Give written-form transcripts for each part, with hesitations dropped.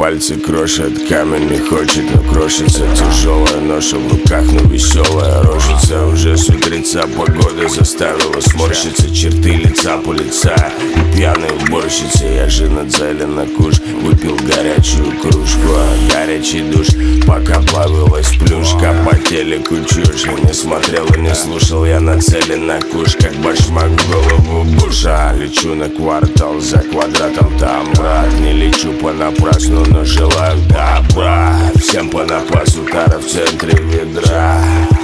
пальцы крошат, камень не хочет, но крошится. Тяжелая ноша в руках, но веселая рожица. Уже с утреца погода заставила сморщиться черты лица по лица. И пьяной уборщицы я же нацелен на куш. Выпил горячую кружку, горячий душ, пока плавилась плюшка. По телеку чушь, не смотрел и не слушал. Я нацелен на куш, как башмак в голову Буша. Лечу на квартал, за квадратом там, брат. Не лечу понапрасну, но желаю добра. Всем понапасу, тара в центре ведра.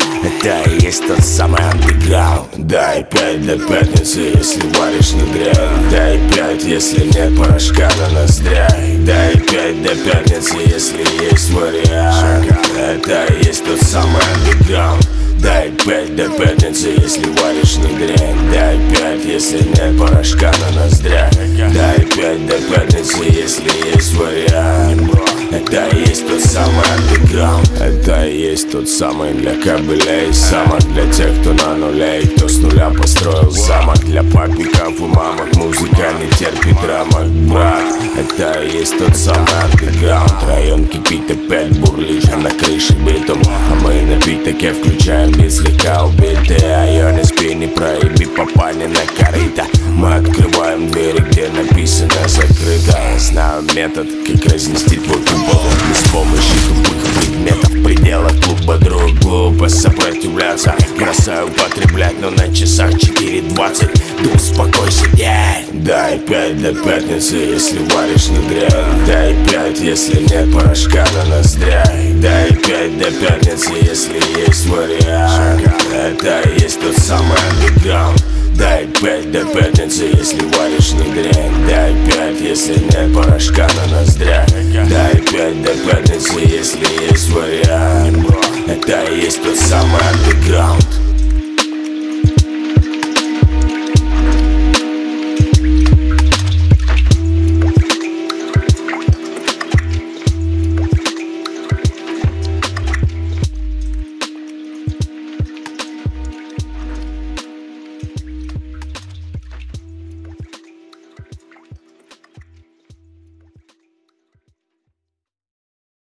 Это и есть тот самый андеграунд. Дай 5 до пятницы, если варишь не дрянь. Дай 5, если нет порошка на ноздрях. Дай 5 до пятницы, если есть вариант. Это и есть тот самый андеграунд. Дай 5 до пятницы, если варишь не дрянь. Дай 5, если нет порошка на ноздрях. Дай 5 до пятницы, если есть вариант. Это и есть тот самый андеграунд. Это и есть тот самый для кабелей. Самок для тех, кто на нуле и кто с нуля построил замок. Для папиков и мамок музыка не терпит рамок, брат. Это и есть тот самый андеграунд. Район кипит, опять бурлит, а на крыше битум. А мы напиток я включаем без слегка убитые. А я не спи, не проеби, попали на корыто. Мы открываем двери, где написано закрыто. Я знаю метод, как разнести твой купол без помощи тупых предметов в пределах клуба. Друг, глупо сопротивляться, бросаю употреблять, но на часах 4:20. Да успокойся, дядь. Дай 5 до пятницы, если варишь не дрянь. Дай 5, если нет порошка на ноздрях. Дай 5 до пятницы, если есть вариант. Это и есть тот самый андеграунд. Дай 5 до пятницы, если варишь не дрянь. Дай 5, если нет порошка на ноздрях. Дай 5 до пятницы, если есть вариант. Это и есть тот самый андеграунд.